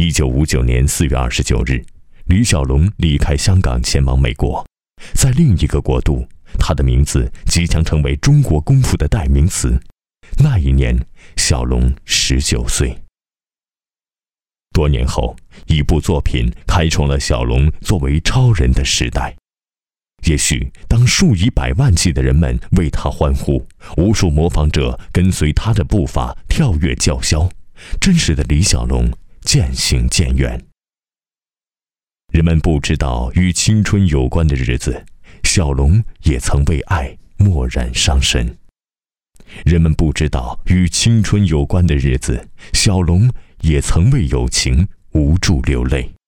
1959年4月29日，李小龙离开香港前往美国，在另一个国度，他的名字即将成为中国功夫的代名词。那一年，小龙19岁。多年后，一部作品开创了小龙作为超人的时代。也许当数以百万计的人们为他欢呼，无数模仿者跟随他的步伐跳跃叫嚣，真实的李小龙渐行渐远。人们不知道与青春有关的日子，小龙也曾为爱默然伤神。人们不知道与青春有关的日子，小龙也曾为友情无助流泪。